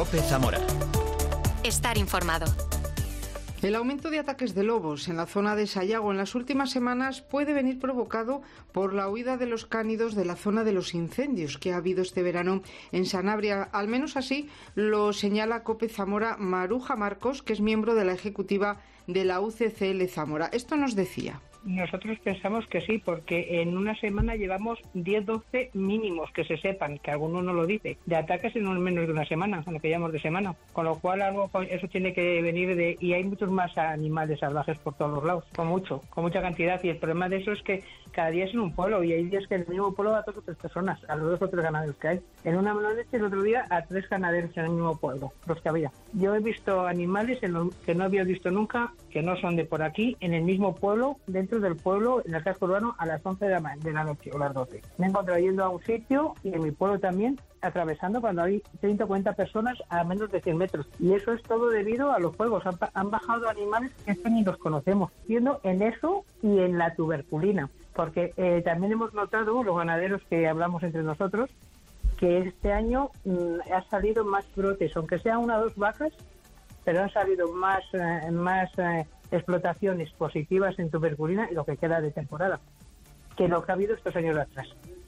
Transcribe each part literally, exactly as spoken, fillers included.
COPE Zamora. Estar informado. El aumento de ataques de lobos en la zona de Sayago en las últimas semanas puede venir provocado por la huida de los cánidos de la zona de los incendios que ha habido este verano en Sanabria. Al menos así lo señala COPE Zamora Maruja Marcos, que es miembro de la ejecutiva de la U C C L Zamora. Esto nos decía. Nosotros pensamos que sí, porque en una semana llevamos diez doce mínimos, que se sepan, que alguno no lo dice, de ataques en menos de una semana, en lo que llamamos de semana. Con lo cual algo eso tiene que venir de... Y hay muchos más animales salvajes por todos los lados, con mucho, con mucha cantidad. Y el problema de eso es que cada día es en un pueblo, y hay días que en el mismo pueblo a dos o tres personas, a los dos o tres ganaderos que hay. En una noche el otro día a tres ganaderos en el mismo pueblo, los que había. Yo he visto animales en los que no había visto nunca, que no son de por aquí, en el mismo pueblo, dentro del pueblo, en el casco urbano, a las once de la, de la noche o las doce. Me he encontrado yendo a un sitio, y en mi pueblo también, atravesando cuando hay treinta o cuarenta personas a menos de cien metros. Y eso es todo debido a los fuegos. Han, han bajado animales que esto ni los conocemos, siendo en eso y en la tuberculina. Porque eh, también hemos notado, los ganaderos que hablamos entre nosotros, que este año mmm, ha salido más brotes, aunque sea una o dos vacas, pero han salido más, eh, más eh, explotaciones positivas en tuberculina y lo que queda de temporada, que lo que ha habido estos años atrás.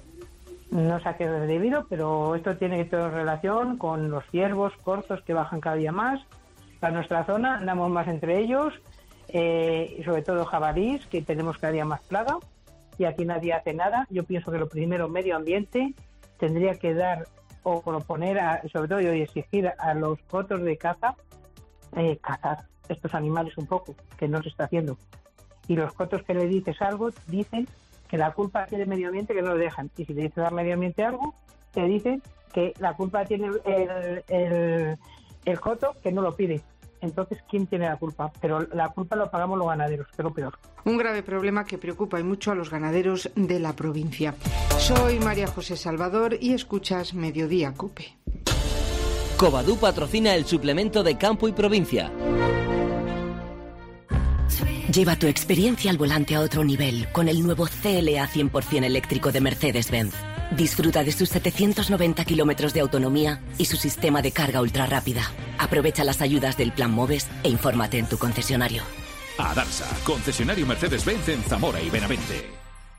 No sé a qué es debido, pero esto tiene toda relación con los ciervos cortos que bajan cada día más. A nuestra zona andamos más entre ellos, eh, y sobre todo jabalís, que tenemos cada día más plaga, y aquí nadie hace nada. Yo pienso que lo primero, medio ambiente, tendría que dar o proponer, a, sobre todo y exigir a los cotos de caza, eh, cazar estos animales un poco, que no se está haciendo. Y los cotos que le dices algo, dicen que la culpa tiene el medio ambiente, que no lo dejan. Y si le dices al medio ambiente algo, te dicen que la culpa tiene el, el, el coto, que no lo pide. Entonces, ¿quién tiene la culpa? Pero la culpa lo pagamos los ganaderos, que es lo peor. Un grave problema que preocupa y mucho a los ganaderos de la provincia. Soy María José Salvador y escuchas Mediodía COPE. Covadú patrocina el suplemento de Campo y Provincia. Lleva tu experiencia al volante a otro nivel con el nuevo C L A cien por ciento eléctrico de Mercedes-Benz. Disfruta de sus setecientos noventa kilómetros de autonomía y su sistema de carga ultra rápida. Aprovecha las ayudas del Plan Moves e infórmate en tu concesionario. Adarsa, concesionario Mercedes-Benz en Zamora y Benavente.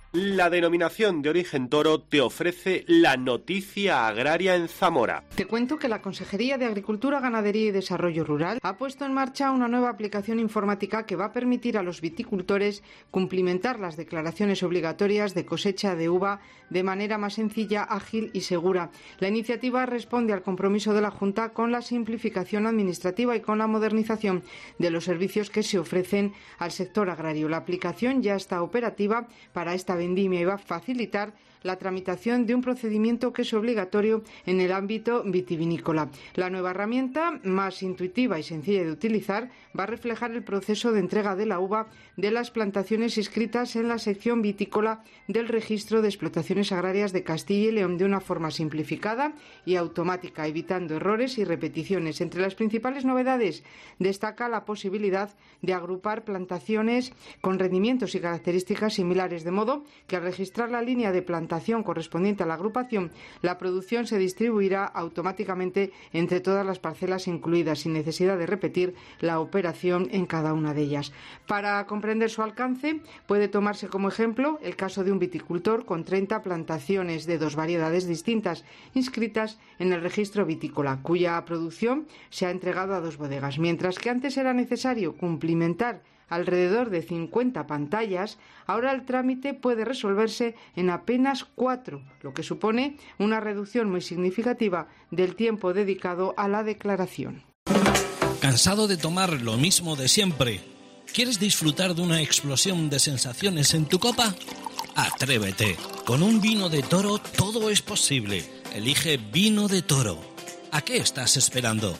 La denominación de origen toro te ofrece la noticia agraria en Zamora. Te cuento que la Consejería de Agricultura, Ganadería y Desarrollo Rural ha puesto en marcha una nueva aplicación informática que va a permitir a los viticultores cumplimentar las declaraciones obligatorias de cosecha de uva de manera más sencilla, ágil y segura. La iniciativa responde al compromiso de la Junta con la simplificación administrativa y con la modernización de los servicios que se ofrecen al sector agrario. La aplicación ya está operativa para esta vendimia y va a facilitar la tramitación de un procedimiento que es obligatorio en el ámbito vitivinícola. La nueva herramienta, más intuitiva y sencilla de utilizar, va a reflejar el proceso de entrega de la uva de las plantaciones inscritas en la sección vitícola del Registro de Explotaciones Agrarias de Castilla y León de una forma simplificada y automática, evitando errores y repeticiones. Entre las principales novedades destaca la posibilidad de agrupar plantaciones con rendimientos y características similares, de modo que al registrar la línea de plantación correspondiente a la agrupación, la producción se distribuirá automáticamente entre todas las parcelas incluidas, sin necesidad de repetir la operación en cada una de ellas. Para comprender su alcance, puede tomarse como ejemplo el caso de un viticultor con treinta plantaciones de dos variedades distintas inscritas en el registro vitícola, cuya producción se ha entregado a dos bodegas. Mientras que antes era necesario cumplimentar alrededor de cincuenta pantallas, ahora el trámite puede resolverse en apenas cuatro, lo que supone una reducción muy significativa del tiempo dedicado a la declaración. ¿Cansado de tomar lo mismo de siempre? ¿Quieres disfrutar de una explosión de sensaciones en tu copa? Atrévete. Con un vino de toro todo es posible. Elige Vino de Toro. ¿A qué estás esperando?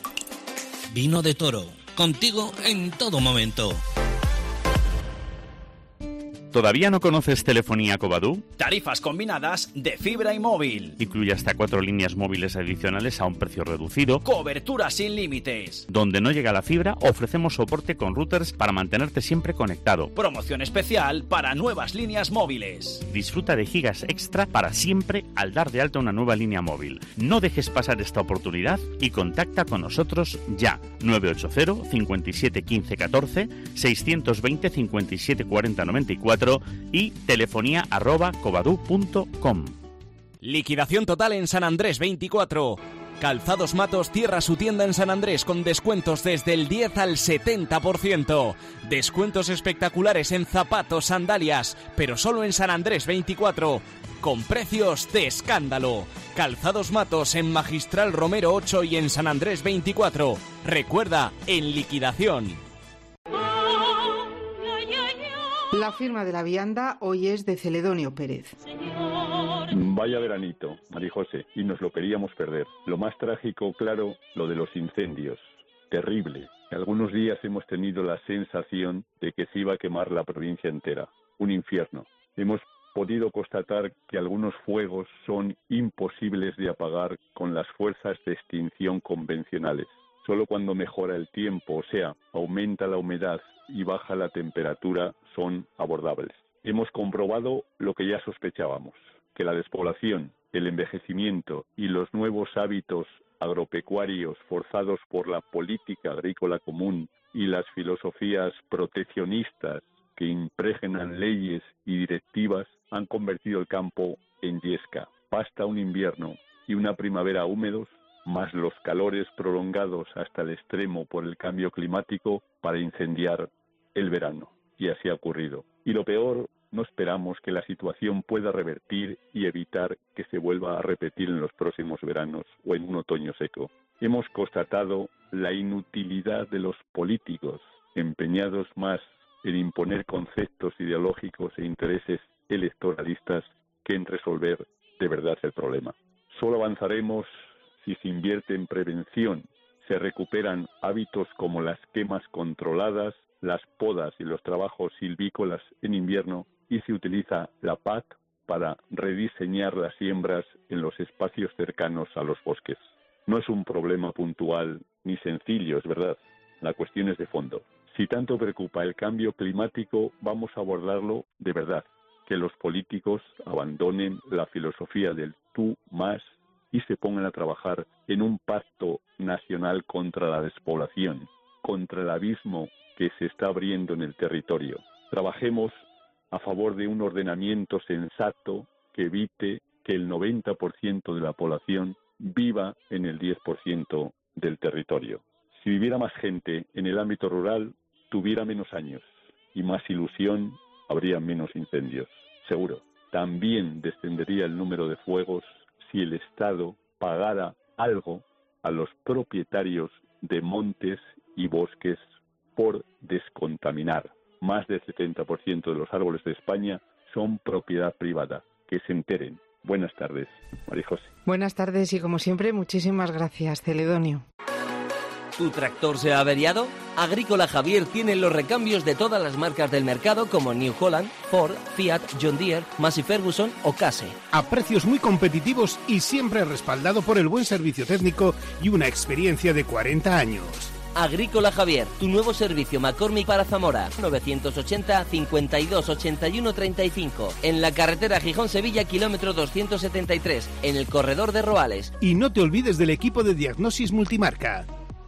Vino de Toro, contigo en todo momento. ¿Todavía no conoces telefonía Covadú? Tarifas combinadas de fibra y móvil. Incluye hasta cuatro líneas móviles adicionales a un precio reducido. Cobertura sin límites. Donde no llega la fibra, ofrecemos soporte con routers para mantenerte siempre conectado. Promoción especial para nuevas líneas móviles. Disfruta de gigas extra para siempre al dar de alta una nueva línea móvil. No dejes pasar esta oportunidad y contacta con nosotros ya. nueve ocho cero, cinco siete, uno cinco, uno cuatro, seis dos cero, cinco siete cuatro cero, nueve cuatro y telefonía arroba covadú punto com. Liquidación total en San Andrés veinticuatro. Calzados Matos cierra su tienda en San Andrés con descuentos desde el diez al setenta por ciento. Descuentos espectaculares en zapatos, sandalias, pero solo en San Andrés veinticuatro. Con precios de escándalo. Calzados Matos en Magistral Romero ocho y en San Andrés veinticuatro. Recuerda, en liquidación. La firma de la vianda hoy es de Celedonio Pérez. Vaya veranito, Marijose, y nos lo queríamos perder. Lo más trágico, claro, lo de los incendios. Terrible. Algunos días hemos tenido la sensación de que se iba a quemar la provincia entera. Un infierno. Hemos podido constatar que algunos fuegos son imposibles de apagar con las fuerzas de extinción convencionales. Solo cuando mejora el tiempo, o sea, aumenta la humedad y baja la temperatura, son abordables. Hemos comprobado lo que ya sospechábamos, que la despoblación, el envejecimiento y los nuevos hábitos agropecuarios forzados por la política agrícola común y las filosofías proteccionistas que impregnan leyes y directivas han convertido el campo en yesca. Basta un invierno y una primavera húmedos, más los calores prolongados hasta el extremo por el cambio climático para incendiar el verano. Y así ha ocurrido. Y lo peor, no esperamos que la situación pueda revertir y evitar que se vuelva a repetir en los próximos veranos o en un otoño seco. Hemos constatado la inutilidad de los políticos, empeñados más en imponer conceptos ideológicos e intereses electoralistas que en resolver de verdad el problema. Solo avanzaremos si se invierte en prevención, se recuperan hábitos como las quemas controladas, las podas y los trabajos silvícolas en invierno y se utiliza la P A C para rediseñar las siembras en los espacios cercanos a los bosques. No es un problema puntual ni sencillo, es verdad. La cuestión es de fondo. Si tanto preocupa el cambio climático, vamos a abordarlo de verdad. Que los políticos abandonen la filosofía del tú más y se pongan a trabajar en un pacto nacional contra la despoblación, contra el abismo que se está abriendo en el territorio. Trabajemos a favor de un ordenamiento sensato que evite que el noventa por ciento de la población viva en el diez por ciento del territorio. Si viviera más gente en el ámbito rural, tuviera menos años y más ilusión, habría menos incendios, seguro. También descendería el número de fuegos si el Estado pagara algo a los propietarios de montes y bosques por descontaminar. Más del setenta por ciento de los árboles de España son propiedad privada. Que se enteren. Buenas tardes, Marijose. Buenas tardes y como siempre, muchísimas gracias, Celedonio. ¿Tu tractor se ha averiado? Agrícola Javier tiene los recambios de todas las marcas del mercado como New Holland, Ford, Fiat, John Deere, Massey Ferguson o Case. A precios muy competitivos y siempre respaldado por el buen servicio técnico y una experiencia de cuarenta años. Agrícola Javier, tu nuevo servicio McCormick para Zamora, novecientos ochenta, cincuenta y dos, ochenta y uno, treinta y cinco, en la carretera Gijón-Sevilla, kilómetro doscientos setenta y tres, en el corredor de Roales. Y no te olvides del equipo de diagnosis multimarca.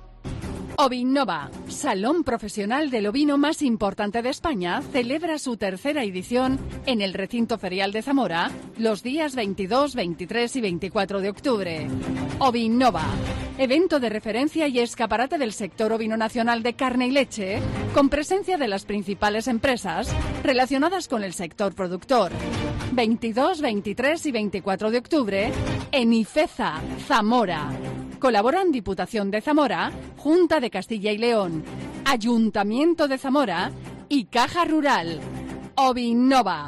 Ovinnova, salón profesional del ovino más importante de España, celebra su tercera edición en el recinto ferial de Zamora los días veintidós, veintitrés y veinticuatro de octubre. Ovinnova, evento de referencia y escaparate del sector ovino nacional de carne y leche, con presencia de las principales empresas relacionadas con el sector productor. veintidós, veintitrés y veinticuatro de octubre en Ifeza, Zamora. Colaboran Diputación de Zamora, Junta de Castilla y León, Ayuntamiento de Zamora y Caja Rural. Ovinnova.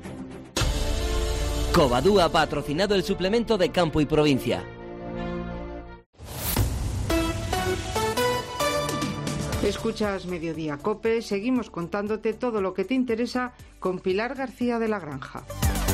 Covadú ha patrocinado el suplemento de Campo y Provincia. Escuchas Mediodía Cope, seguimos contándote todo lo que te interesa con Pilar García de la Granja.